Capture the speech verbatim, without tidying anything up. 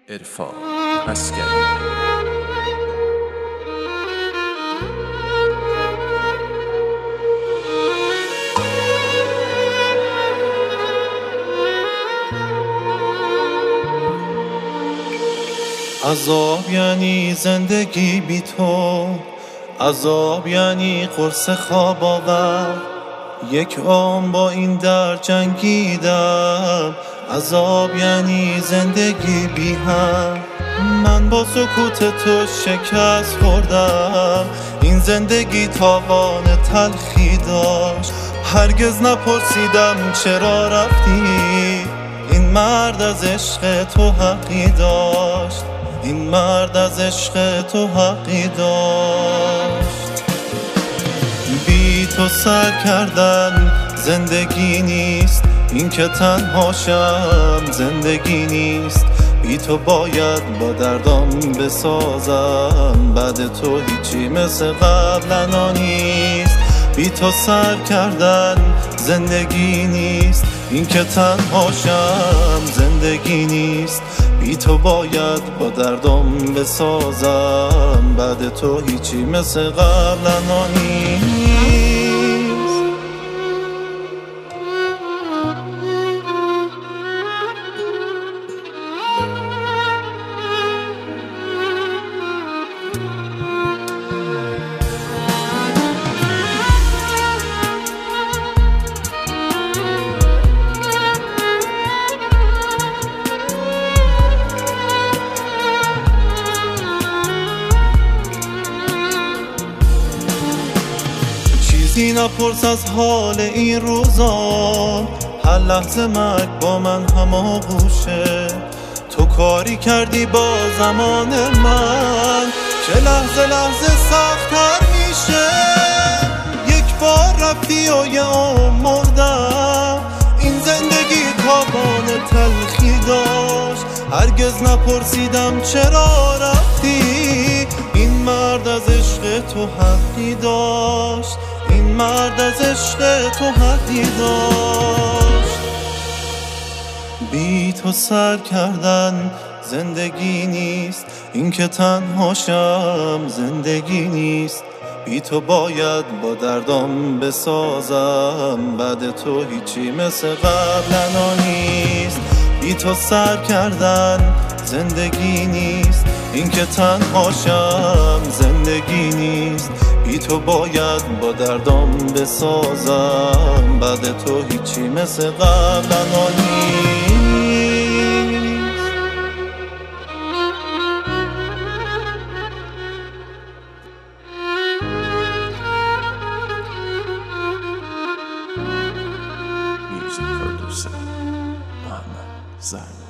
عرفان عسکری. عذاب یعنی زندگی بی تو، عذاب یعنی قرص خواب آور. یک عمر با این درد جنگیدم، عذاب یعنی زندگی بی هم. من با سکوت تو شکست خوردم، این زندگی تاوان تلخی داشت. هرگز نپرسیدم چرا رفتی، این مرد از عشق تو حقی داشت، این مرد از عشق تو حقی داشت. بی تو سر کردن زندگی نیست، این که تنهاشم زندگی نیست. بی تو باید با دردام بسازم، بعد تو هیچی مثل قبلنا نیست. بی تو سر کردن زندگی نیست، این که تنهاشم زندگی نیست. بی تو باید با دردم بسازم، بعد تو هیچی مثل قبلنا نیست. چیزی نپرس از حال این روزا، هر لحظه مرگ با من هماغوشه. تو کاری کردی با زمان من که لحظه لحظه سخت‌تر میشه. یک بار رفتی و یه عمر مردم، این زندگی تاوان تلخی داشت. هرگز نپرسیدم چرا رفتی، این مرد از عشق تو حقی داشت، این مرد از عشق تو حقی داشت. بی تو سر کردن زندگی نیست، این که تنهاشم زندگی نیست. بی تو باید با دردام بسازم، بعد تو هیچی مثل قبلنا نیست. بی تو سر کردن زندگی نیست، این که تنهاشم زندگی نیست. بی تو باید با دردام بسازم، بعد تو هیچی مثل قبلنا نیست. Music producer Muhammad Zahra.